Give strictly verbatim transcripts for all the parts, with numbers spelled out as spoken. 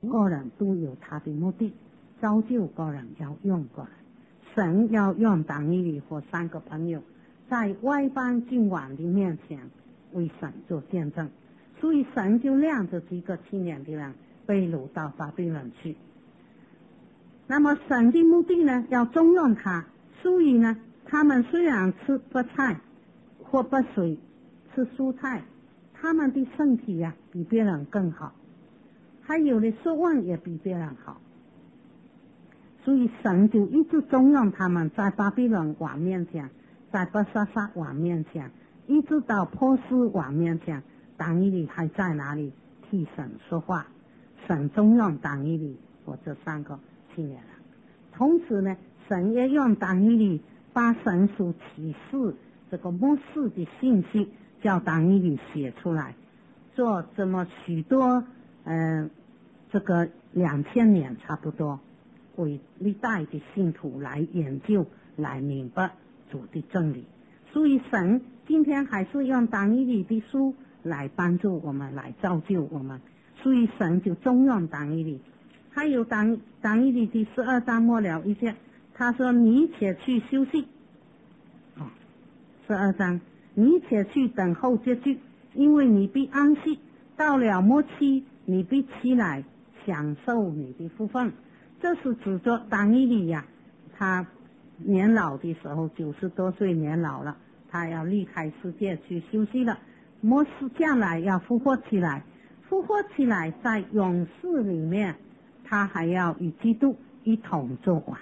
个人都有他的目的，造就个人要用个人。神要用党一里和三个朋友在外邦君王的面前为神做见证，所以神就让这几个青年的人被掳到巴比伦去。那么神的目的呢，要重用他，所以呢，他们虽然吃不菜或不水，吃蔬菜，他们的身体呀、啊、比别人更好，还有的学问也比别人好，所以神就一直重用他们，在巴比伦王面前，在伯沙撒王面前，一直到波斯王面前，但以理还在哪里替神说话。神重用但以理和这三个青年人，同时呢，神也用但以理把神所启示这个末世的信息叫但以理写出来，做这么许多嗯、呃，这个两千年差不多，为历代的信徒来研究来明白主的真理。所以神今天还是用但以理的书来帮助我们，来造就我们，所以神就重用但以理。还有但但以理第十二章末了一节，他说你且去休息，哦，十二章，你且去等候结局，因为你必安息，到了末期你必起来享受你的福分。这是指着但以理呀，他年老的时候九十多岁年老了，他要离开世界去休息了，末世将来要复活起来，复活起来在永世里面，他还要与基督一同作王，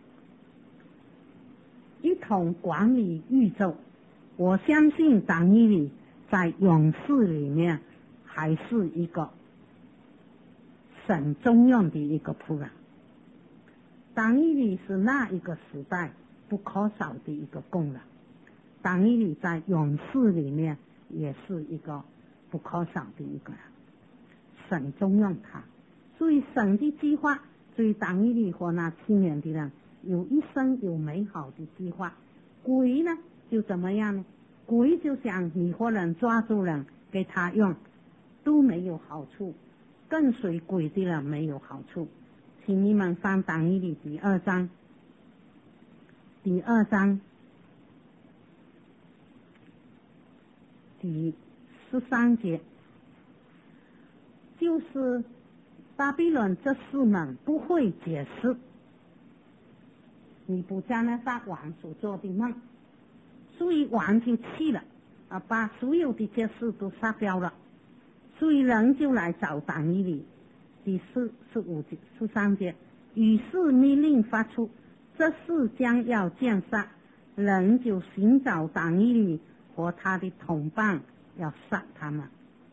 一同管理宇宙。我相信但以理在永世里面还是一个神重用的一个仆人。但以理是那一个时代不可少的一个工人，但以理在永世里面也是一个不可少的一个人，神重用他，所以神的计划对但以理和那青年的人有一生有美好的计划。鬼呢就怎么样呢？鬼就想迷惑人抓住人给他用，都没有好处，跟随鬼的人没有好处。请你们翻但以理第二章，第二章第十三节，就是巴比伦这四门不会解释尼布加net撒王所做的梦，所以王就气了啊，把所有的这事都杀掉了，所以人就来找但以理。第四十五节十三节，于是命令发出，这事将要见杀，人就寻找但以理和他的同伴，要杀他们。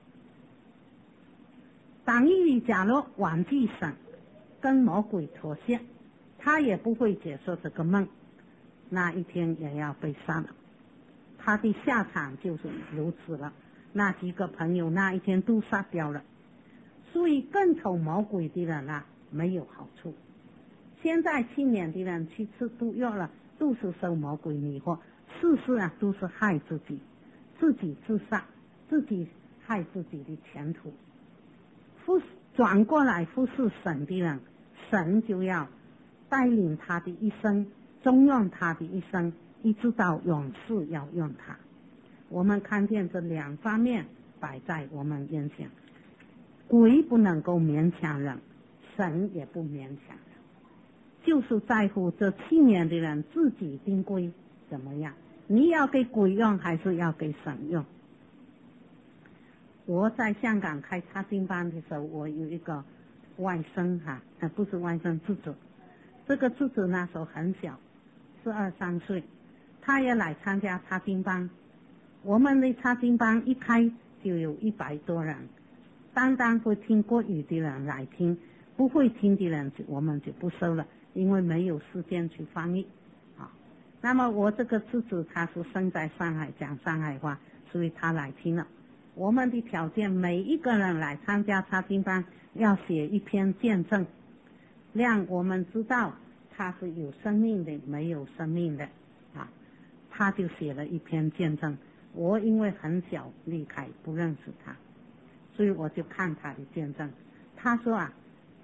但以理假如忘记神，跟魔鬼妥协，他也不会解说这个梦，那一天也要被杀了。他的下场就是如此了，那几个朋友那一天都杀掉了。所以跟从魔鬼的人啊没有好处。现在青年的人去吃毒药了，都是受魔鬼迷惑，事事啊都是害自己，自己自杀，自己害自己的前途。服转过来服侍神的人，神就要带领他的一生，重用他的一生，一直到永世要用他。我们看见这两方面摆在我们面前，鬼不能够勉强人，神也不勉强人，就是在乎这七年的人自己定规怎么样，你要给鬼用还是要给神用。我在香港开查经班的时候，我有一个外甥哈，呃不是外甥，侄子，这个侄子那时候很小，十二三岁，他也来参加查经班。我们的查经班一开就有一百多人，单单会听国语的人来听，不会听的人就我们就不收了，因为没有时间去翻译啊。那么我这个侄子他是生在上海，讲上海话，所以他来听了。我们的条件，每一个人来参加查经班要写一篇见证，让我们知道他是有生命的没有生命的啊。他就写了一篇见证，我因为很小离开不认识他，所以我就看他的见证。他说啊，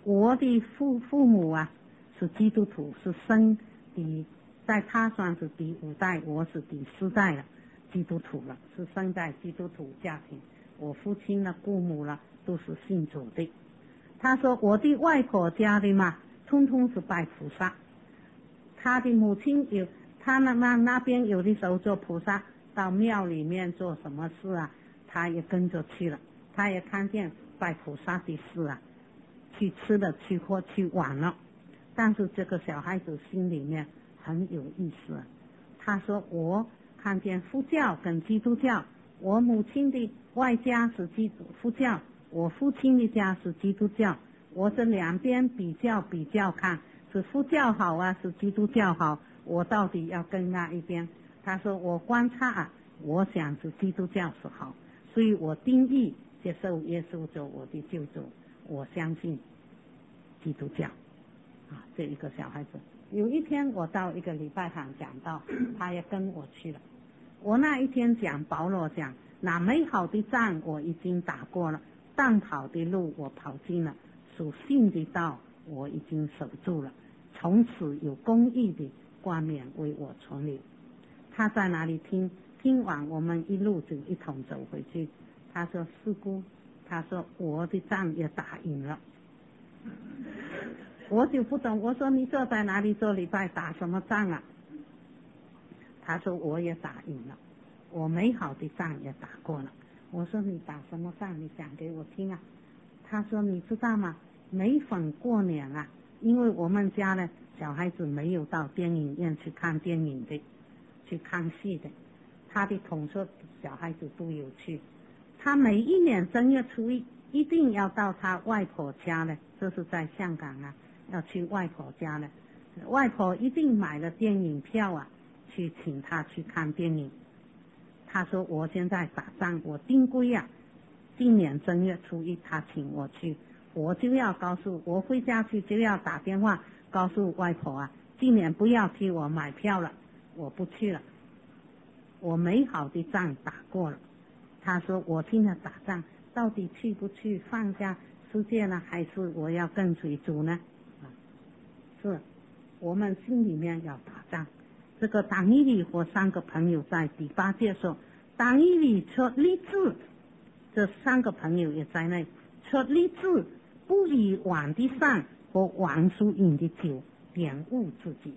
我的父父母啊是基督徒，是生第，在他算是第五代，我是第四代了，基督徒了，是生在基督徒家庭。我父亲呢、姑母了都是信主的。他说我的外婆家的嘛，通通是拜菩萨。他的母亲有，他那那那边有的时候做菩萨，到庙里面做什么事啊，他也跟着去了。他也看见拜菩萨的事啊，去吃了去喝去玩了。但是这个小孩子心里面很有意思，他说我看见佛教跟基督教，我母亲的外家是基督佛教，我父亲的家是基督教，我这两边比较比较看，是佛教好啊，是基督教好，我到底要跟哪一边？他说我观察啊，我想是基督教是好，所以我定义接受耶稣做我的救主，我相信基督教啊。这一个小孩子，有一天我到一个礼拜堂讲道，他也跟我去了。我那一天讲保罗讲，那美好的仗我已经打过了，当跑的路我跑尽了，属信的道我已经守住了，从此有公义的冠冕为我存留。他在哪里听？听完我们一路就一同走回去。他说师姑，他说我的仗也打赢了。我就不懂，我说你坐在哪里做礼拜，打什么仗啊？他说我也打赢了，我美好的仗也打过了。我说你打什么仗？你讲给我听啊。他说你知道吗？每逢过年啊，因为我们家呢小孩子没有到电影院去看电影的，去看戏的，他的同学小孩子都有去。他每一年正月初一一定要到他外婆家呢，这是在香港啊，要去外婆家呢，外婆一定买了电影票啊，去请他去看电影。他说我现在打仗，我定规啊，今年正月初一他请我去，我就要告诉我回家去就要打电话告诉外婆啊，今年不要替我买票了，我不去了，我美好的仗打过了。他说我现在打仗到底去不去放下世界呢，还是我要跟随主呢？是我们心里面要打仗。这个党一里和三个朋友在第八节说，党一里出立志，这三个朋友也在内，出立志不以碗的饭和王叔饮的酒玷污自己。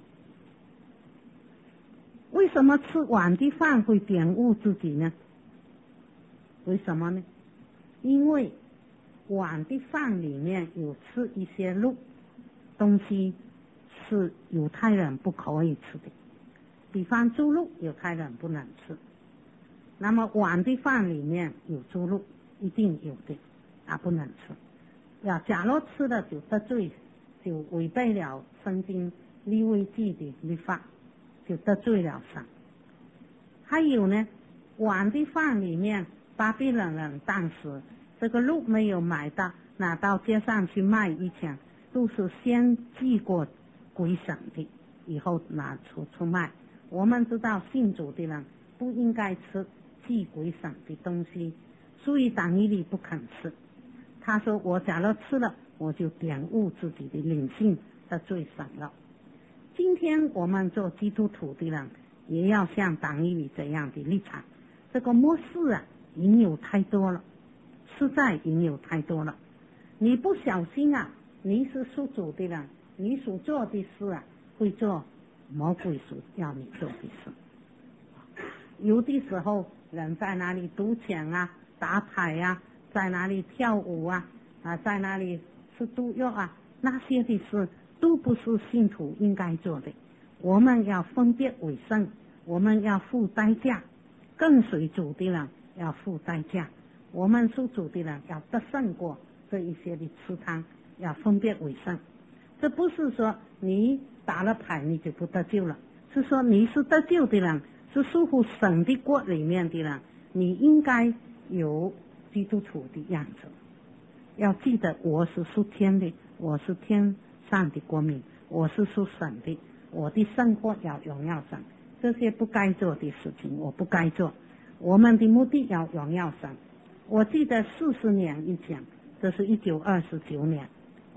为什么吃碗的饭会玷污自己呢？为什么呢？因为碗的饭里面有吃一些肉东西是犹太人不可以吃的，比方猪肉犹太人不能吃，那么碗的饭里面有猪肉一定有的啊，不能吃。要假如吃了就得罪，就违背了圣经利未记的律法，就得罪了神。还有呢，碗的饭里面巴比伦人当时这个肉没有买到拿到街上去卖以前，都是先寄过归省的，以后拿出出卖。我们知道信主的人不应该吃寄归省的东西，所以党一里不肯吃。他说我假如吃了，我就玷污自己的灵性，得罪神了。今天我们做基督徒的人也要像党一里这样的立场。这个末世啊，引诱太多了，实在引诱太多了。你不小心啊，你是属主的人，你所做的事啊，会做魔鬼所要你做的事。有的时候人在哪里赌钱啊、打牌啊，在哪里跳舞啊，啊，在哪里吃毒药啊，那些的事都不是信徒应该做的。我们要分别为圣，我们要付代价，跟随主的人要付代价，我们属主的人要得胜过这一些的吃汤，要分别为圣。这不是说你打了牌你就不得救了，是说你是得救的人，是属乎神的国里面的人，你应该有基督徒的样子。要记得我是属天的，我是天上的国民，我是属神的，我的生活要荣耀神，这些不该做的事情我不该做。我们的目的要荣耀神。我记得四十年以前，这是一九二十九年，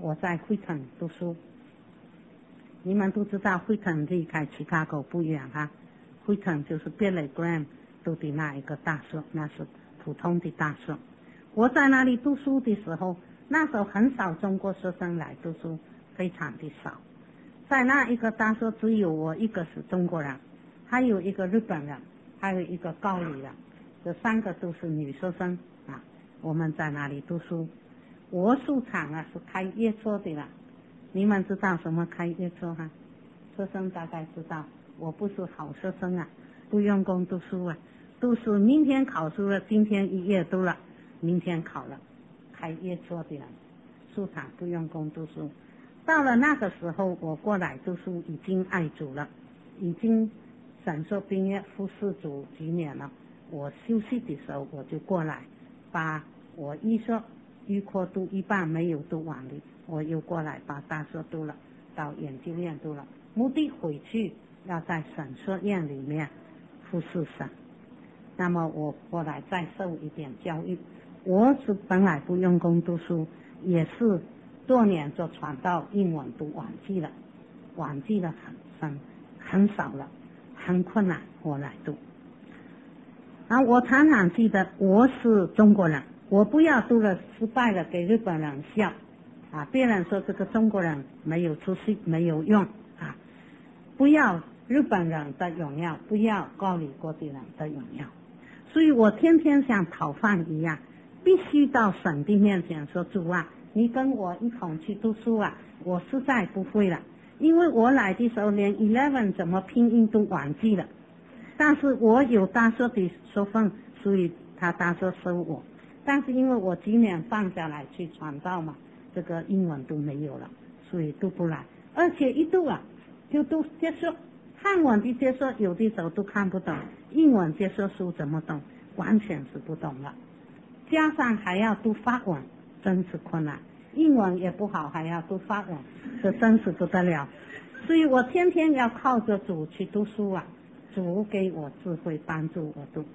我在惠腾读书。你们都知道惠腾离开芝加哥不远哈，惠腾就是 Billy Graham 读的那一个大学，那是普通的大学。我在那里读书的时候，那时候很少中国学生来读书，非常的少。在那一个大学只有我一个是中国人，还有一个日本人，还有一个高丽人，这三个都是女学生啊。我们在那里读书，我出场啊是开夜车的了。你们知道什么开夜车哈？学生大概知道，我不是好学生啊，不用功读书啊，都是明天考试了，今天一夜读了，明天考了，开夜车的人，出场不用功读书。到了那个时候，我过来读书已经爱主了，已经神硕毕业副士组几年了。我休息的时候我就过来，把我医学预科读一半没有读完的，我又过来把大学读了，到研究院读了，目的回去要在神学院里面副士生。那么我过来再受一点教育。我是本来不用功读书，也是多年做传道，英文都忘记了，忘记了很很很少了，很困难我来读。啊，我常常记得我是中国人，我不要读了失败了给日本人笑啊，别人说这个中国人没有出息没有用啊，不要日本人的荣耀，不要高丽国的人的荣耀。所以我天天像讨饭一样，必须到神的面前说，主啊，你跟我一同去读书啊，我实在不会了，因为我来的时候连 eleven 怎么拼音都忘记了，但是我有大学的学分，所以他大学收我，但是因为我今年放下来去传道嘛，这个英文都没有了，所以读不来，而且一读啊就读结束，汉文的结束有的时候都看不懂，英文结束书怎么懂，完全是不懂了，加上还要读法文，真是困难，英文也不好，还要读法文，这真是不得了。所以我天天要靠着主去读书啊，主给我智慧帮助我读。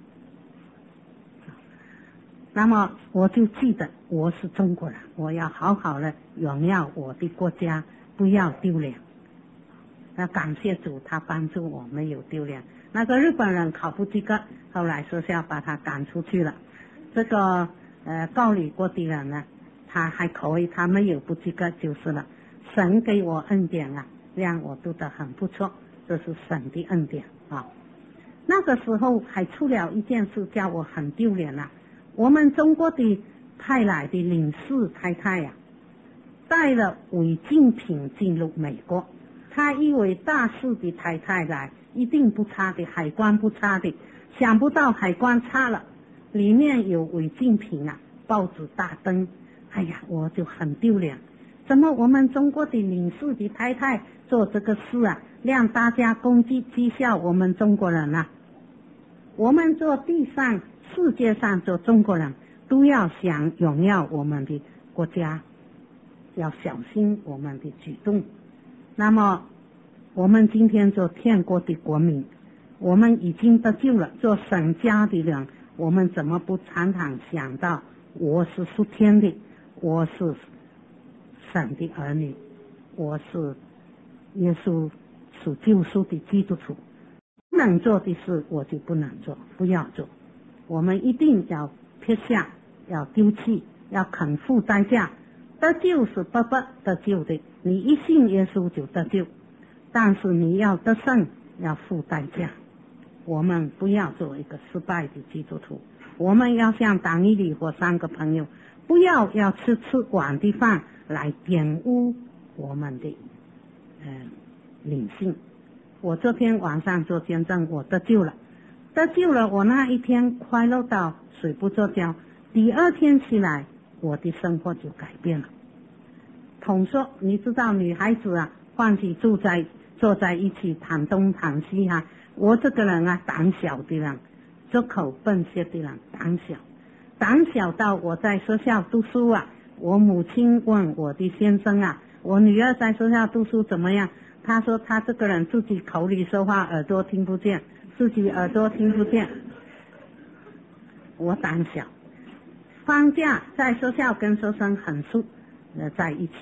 那么我就记得我是中国人，我要好好的荣耀我的国家，不要丢脸。那感谢主，他帮助我没有丢脸。那个日本人考不及格，后来学校把他赶出去了。这个呃高丽国的人呢，他还可以，他没有不及格就是了。神给我恩典啊，让我读得很不错，这是神的恩典啊。那个时候还出了一件事，叫我很丢脸啊。我们中国的派来的领事太太呀、啊，带了违禁品进入美国。他以为大使的太太来一定不差的，海关不差的，想不到海关差了，里面有违禁品啊，报纸大登。哎呀，我就很丢脸，怎么我们中国的领事的太太做这个事啊，让大家攻击讥笑我们中国人啊。我们做地上世界上做中国人都要想荣耀我们的国家，要小心我们的举动。那么我们今天做天国的国民，我们已经得救了，做神家的人，我们怎么不常常想到我是属天的，我是神的儿女，我是耶稣属救赎的基督徒，不能做的事我就不能做，不要做。我们一定要撇下，要丢弃，要肯付代价。得救是白白得救的，你一信耶稣就得救，但是你要得胜要付代价。我们不要做一个失败的基督徒，我们要像党一里或三个朋友，不要要吃吃碗的饭来玷污我们的呃灵性。我昨天晚上做见证，我得救了，得救了，我那一天快乐到睡不着觉，第二天起来我的生活就改变了。统说你知道女孩子啊，欢喜住在坐在一起谈东谈西啊，我这个人啊胆小的人，这口笨舌的人，胆小胆小到我在学校读书啊，我母亲问我的先生啊，我女儿在学校读书怎么样，他说他这个人自己口里说话耳朵听不见，自己耳朵听不见。我胆小，放假在学校跟学生很熟呃在一起，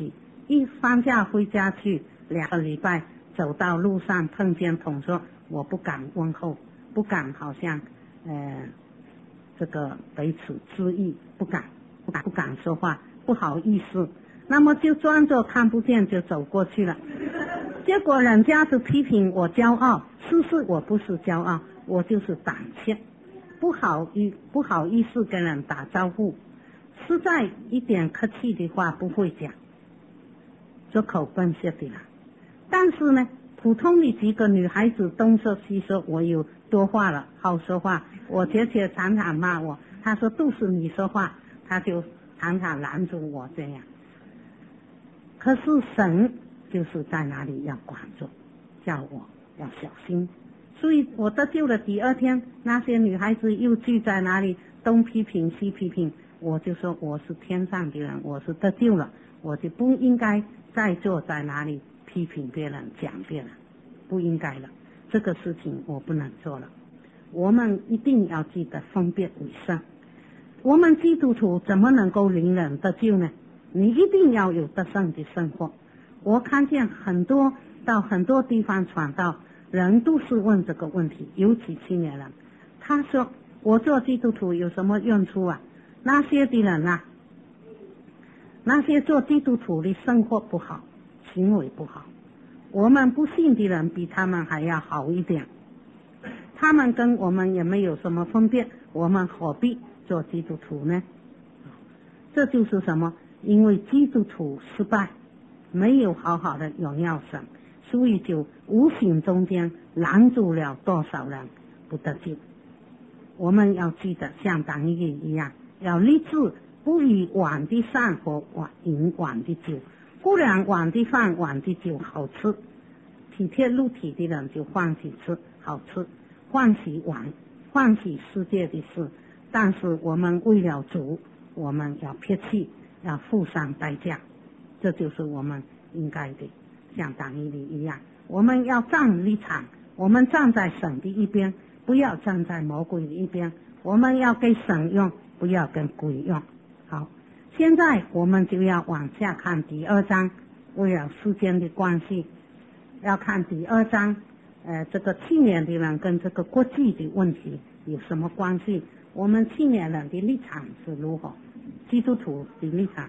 一放假回家去两个礼拜，走到路上碰见同学，我不敢问候，不敢好像呃这个彼此之意，不敢不敢不敢说话，不好意思，那么就装作看不见就走过去了。结果人家就批评我骄傲，其实我不是骄傲，我就是胆怯，不好意不好意思跟人打招呼，实在一点客气的话不会讲，就口笨些的了。但是呢，普通的几个女孩子东说西说，我有多话了，好说话，我姐姐常常骂我，她说都是你说话，她就常常拦住我这样。可是神就是在哪里要管住，叫我要小心。所以我得救了第二天，那些女孩子又聚在哪里，东批评西批评，我就说我是天上的人，我是得救了，我就不应该再坐在哪里批评别人讲别人，不应该了，这个事情我不能做了。我们一定要记得分别为圣。我们基督徒怎么能够令人得救呢？你一定要有得胜的生活。我看见很多到很多地方传道人都是问这个问题，尤其青年人，他说我做基督徒有什么用处啊？那些的人啊，那些做基督徒的生活不好，行为不好，我们不信的人比他们还要好一点，他们跟我们也没有什么分别，我们何必做基督徒呢？这就是什么？因为基督徒失败，没有好好的荣耀神，所以就无形中间拦住了多少人不得救。我们要记得像党一一样，要立志不以碗的饭和碗饮碗的酒，固然碗的饭碗的酒好吃，体贴肉体的人就欢喜吃好吃，欢喜玩，欢喜世界的事，但是我们为了主，我们要撇弃，要付上代价，这就是我们应该的，像党一里一样，我们要站立场，我们站在神的一边，不要站在魔鬼的一边，我们要给神用，不要跟鬼用。好，现在我们就要往下看第二章，为了时间的关系，要看第二章，呃，这个青年的人跟这个国际的问题有什么关系？我们青年人的立场是如何？基督徒的立场。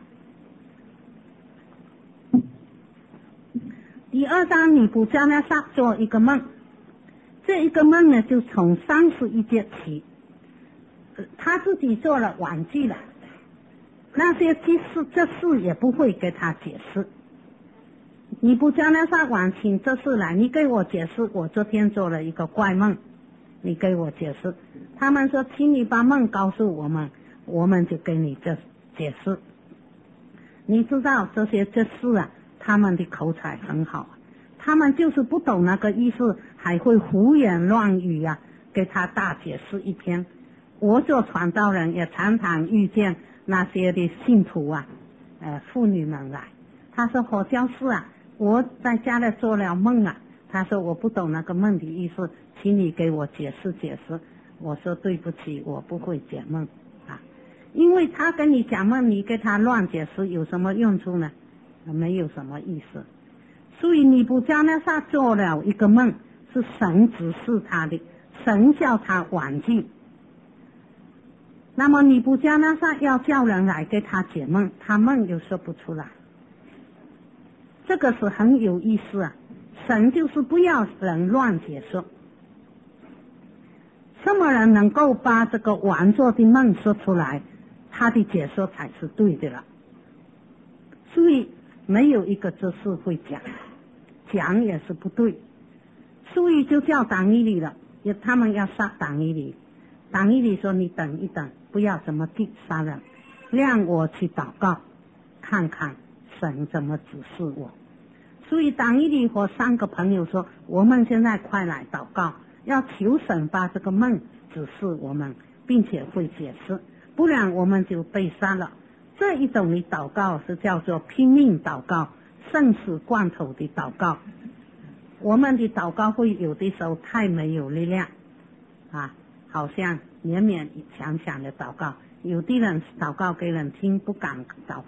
第二章，尼布甲尼撒做一个梦，这一个梦呢，就从三十一节起，他自己做了玩具了，那些祭司这事也不会给他解释。尼布甲尼撒王请这事来，你给我解释，我昨天做了一个怪梦，你给我解释。他们说，请你把梦告诉我们，我们就给你这解释。你知道这些这事啊，他们的口才很好，他们就是不懂那个意思，还会胡言乱语啊，给他大解释一篇。我做传道人也常常遇见那些的信徒啊，呃，妇女们来，他说何教师啊，我在家里做了梦啊，他说我不懂那个梦的意思，请你给我解释解释。我说对不起，我不会解梦啊，因为他跟你讲梦，你给他乱解释有什么用处呢？没有什么意思。所以尼布甲尼撒做了一个梦，是神指示他的，神叫他玩具。那么尼布甲尼撒要叫人来给他解梦，他梦又说不出来，这个是很有意思啊。神就是不要人乱解说，什么人能够把这个玩作的梦说出来，他的解说才是对的了。所以没有一个执事会讲，讲也是不对，所以就叫党一里了，他们要杀党一里。党一里说，你等一等，不要怎么地杀人，让我去祷告，看看神怎么指示我。所以党一里和三个朋友说，我们现在快来祷告，要求神把这个梦指示我们，并且会解释，不然我们就被杀了。这一种的祷告是叫做拼命祷告，生死关头的祷告。我们的祷告会有的时候太没有力量啊，好像勉勉强强的祷告，有的人祷告给人听，不敢祷告，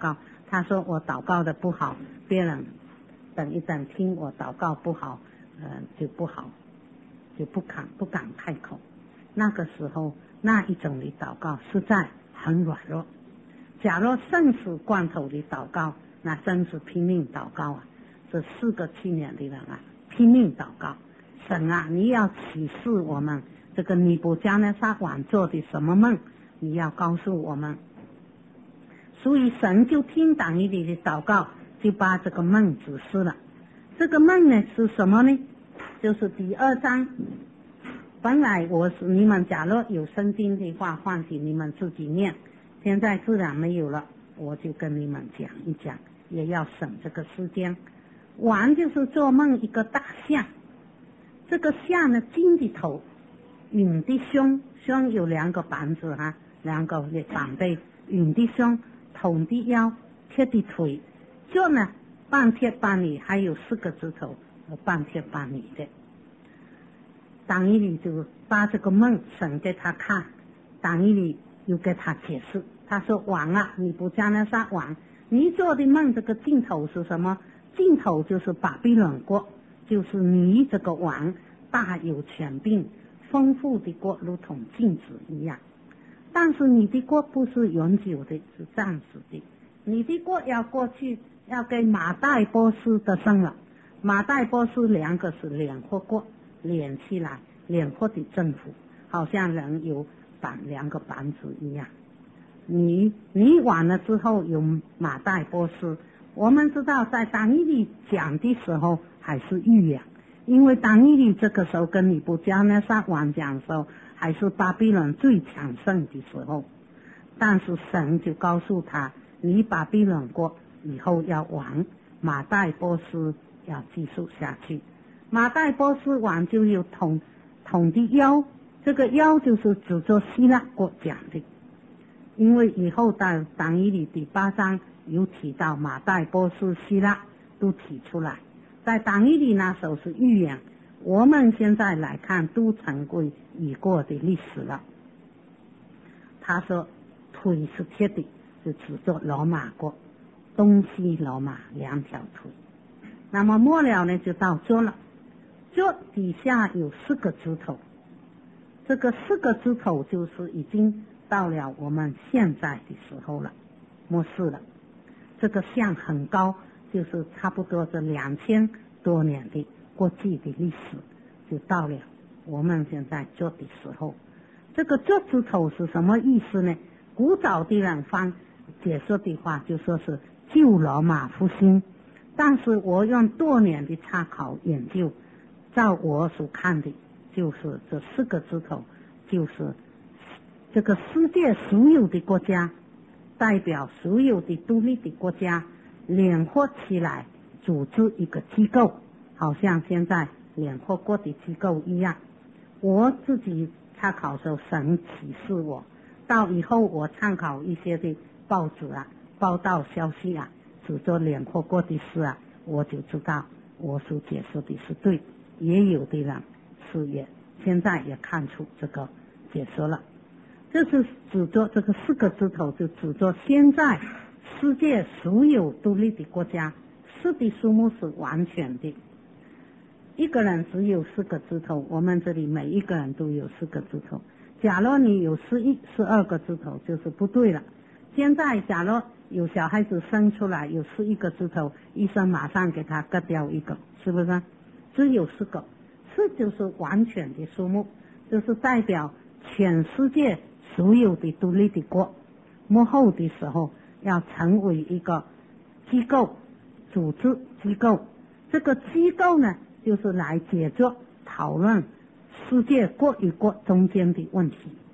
他说我祷告的不好，别人等一等听我祷告不好，呃，就不好，就不敢不敢开口。那个时候那一种的祷告实在很软弱。假若生死关头的祷告，那真是拼命祷告啊！这四个青年的人啊，拼命祷告，神啊，你要启示我们这个尼布甲尼撒王做的什么梦，你要告诉我们。所以神就听但以理的祷告，就把这个梦指示了。这个梦呢是什么呢？就是第二章。本来我是你们假若有圣经的话，唤醒你们自己念，现在自然没有了，我就跟你们讲一讲，也要省这个时间。王就是做梦一个大象，这个象呢金的头，云的胸，胸有两个板子哈，两个的板背，云的胸，筒的腰，铁的腿，脚呢半铁半泥，还有四个指头半铁半泥的。但以理就把这个梦神给他看，但以理又给他解释，他说王啊，尼布甲尼撒王，你做的梦这个尽头是什么？尽头就是巴比伦国，就是你这个王大有权柄，丰富的国如同镜子一样。但是你的国不是永久的，是暂时的。你的国要过去，要给马代波斯得胜了。马代波斯两个是联合国连起来，联合的政府，好像人有板两个板子一样。你你完了之后有马代波斯。我们知道在但以理讲的时候还是预言，因为但以理这个时候跟尼布甲尼撒王讲的时候还是巴比伦最强盛的时候，但是神就告诉他，你巴比伦国以后要亡，马代波斯要继续下去。马代波斯王就有统统的腰，这个腰就是指着希腊国讲的，因为以后到但以理第八章有提到马代波斯希腊都提出来，在但以理那时候是预言，我们现在来看都成为已过的历史了。他说腿是铁的，就指着罗马国，东西罗马两条腿。那么末了呢就到脚了，脚底下有四个指头，这个四个指头就是已经到了我们现在的时候了，末世了。这个像很高，就是差不多这两千多年的国际的历史，就到了我们现在做的时候。这个脚趾头是什么意思呢？古早的人方解释的话就说是旧罗马复兴，但是我用多年的参考研究，照我所看的就是这四个指头就是这个世界所有的国家，代表所有的独立的国家联合起来组织一个机构，好像现在联合国的机构一样。我自己参考的时候神启示我，到以后我参考一些的报纸啊报道消息啊，只做联合国的事啊，我就知道我所解释的是对。也有的人是也现在也看出这个解释了，这是指着这个四个指头，就指着现在世界所有独立的国家，四的数目是完全的。一个人只有四个指头，我们这里每一个人都有四个指头。假如你有十一、十二个指头，就是不对了。现在假如有小孩子生出来有十一个指头，医生马上给他割掉一个，是不是？只有四个，四就是完全的数目，就是代表全世界所有的独立的国，末后的时候要成为一个机构、组织机构。这个机构呢，就是来解决讨论世界国与国中间的问题。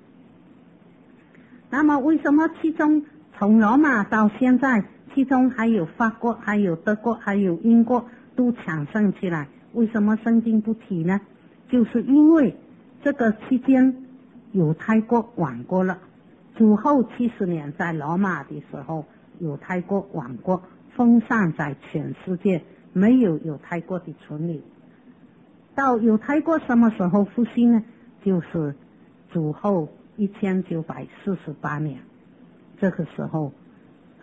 那么为什么其中从罗马到现在，其中还有法国、还有德国、还有英国都强盛起来，为什么圣经不提呢？就是因为这个期间犹太国亡国了，主后七十年在罗马的时候，犹太国亡国，分散在全世界，没有犹太国的存留。到犹太国什么时候复兴呢？就是主后一千九百四十八年，这个时候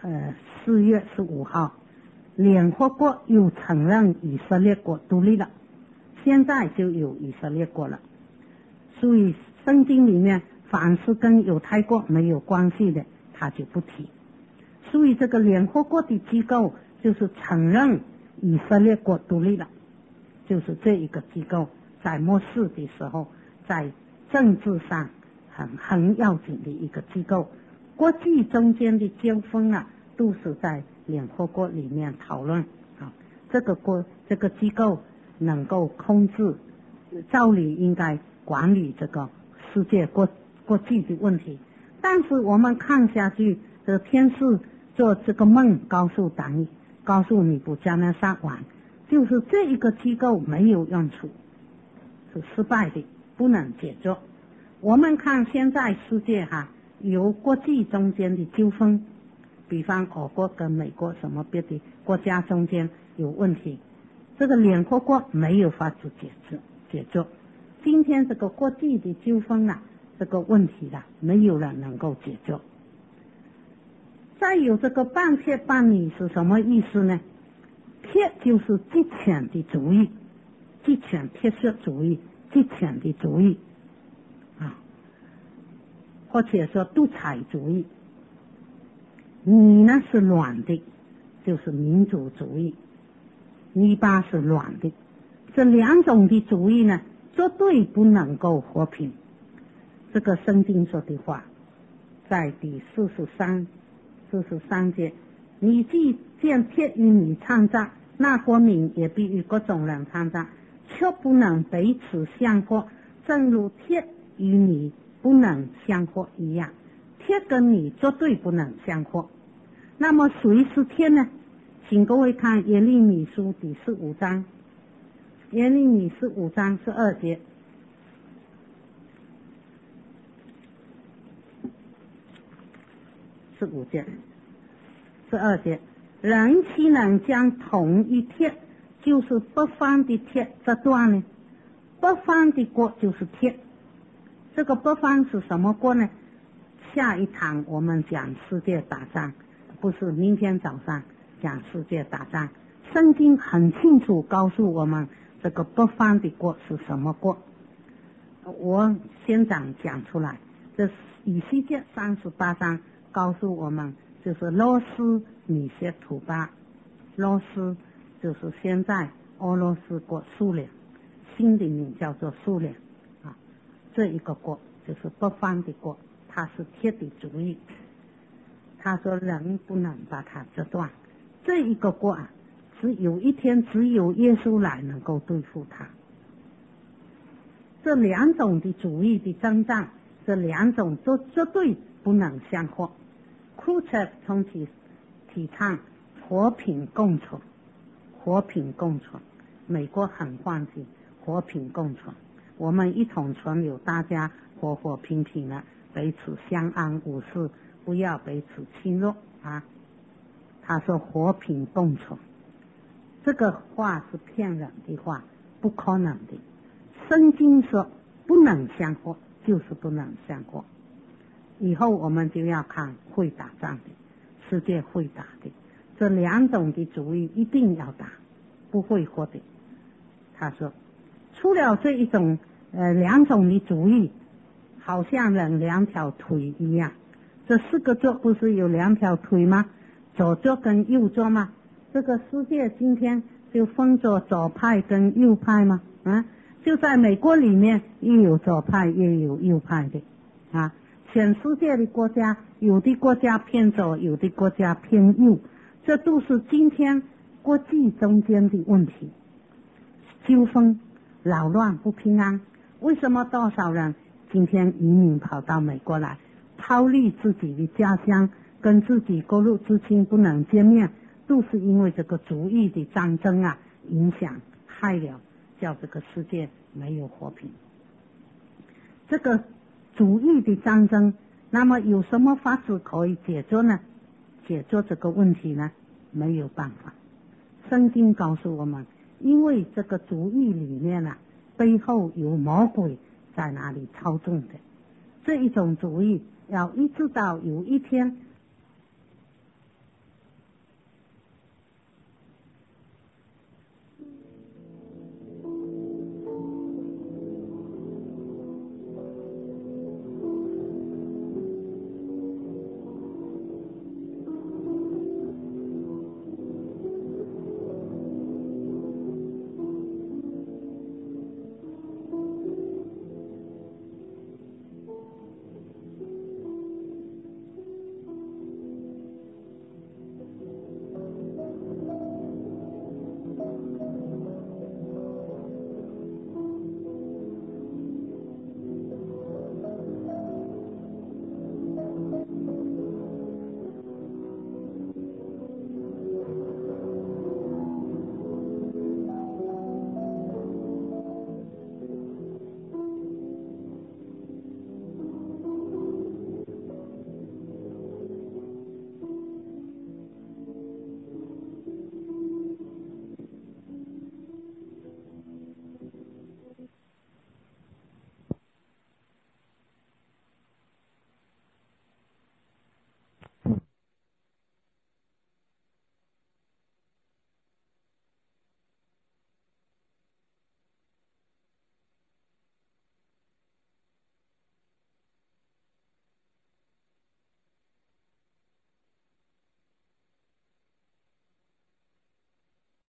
呃四月十五号，联合国又承认以色列国独立了，现在就有以色列国了。所以圣经里面凡是跟犹太国没有关系的，他就不提。所以这个联合国的机构就是承认以色列国独立了，就是这一个机构在末世的时候，在政治上很很要紧的一个机构。国际中间的纠纷啊，都是在联合国里面讨论啊。这个国这个机构能够控制，照理应该管理这个世界国国际的问题。但是我们看下去，这个天使做这个梦告诉党你，告诉你不加那撒网，就是这一个机构没有用处，是失败的，不能解决。我们看现在世界哈、啊，有国际中间的纠纷，比方俄国跟美国什么别的国家中间有问题，这个联合国没有法子解决解决。今天这个国际的纠纷啊，这个问题啊，没有人能够解决。再有这个半铁半女是什么意思呢？铁就是极权的主义，极权铁血主义，极权的主义啊，或者说独裁主义。你呢是软的，就是民主主义，泥巴是软的。这两种的主义呢，绝对不能够和平。这个圣经说的话，在第四十三四十三节，你既见铁与你掺杂，那国民也必与各种人掺杂，却不能彼此相合，正如铁与你不能相合一样。铁跟你绝对不能相合。那么谁是铁呢？请各位看耶利米书第十五章，耶利米十五章十二节，十五节，十二节，人岂能将同一铁，就是北方的铁折断呢？北方的国就是铁，这个北方是什么国呢？下一堂我们讲世界打仗，不是明天早上讲世界打仗。圣经很清楚告诉我们这个北方的国是什么国。我先讲讲出来，这以西结三十八章告诉我们，就是罗斯米歇图巴，罗斯就是现在俄罗斯国苏联，新的名叫做苏联啊，这一个国就是北方的国。他是铁的主义，他说人不能把它折断。这一个国啊，只有一天只有耶稣来能够对付他。这两种的主义的征战，这两种都绝对不能相合。库彻从其提倡和平共存，和平共存。美国很欢喜和平共存，我们一同存留，大家和和平平的。彼此相安无事，不要彼此侵略啊！他说和平共存，这个话是骗人的话，不可能的。圣经说不能相合，就是不能相合。以后我们就要看会打仗的，世界会打的，这两种的主义一定要打，不会合的。他说，除了这一种呃两种的主义。好像人两条腿一样，这四个脚不是有两条腿吗？左脚跟右脚吗？这个世界今天就分作左派跟右派吗？啊，就在美国里面也有左派也有右派的啊。全世界的国家，有的国家偏左，有的国家偏右，这都是今天国际中间的问题，纠纷、扰乱、不平安。为什么多少人今天移民跑到美国来，抛离自己的家乡，跟自己骨肉至亲不能见面，都是因为这个主义的战争啊，影响害了，叫这个世界没有和平。这个主义的战争，那么有什么法子可以解决呢？解决这个问题呢？没有办法。圣经告诉我们，因为这个主义里面啊，背后有魔鬼在哪里操纵的。这一种主义要一直到有一天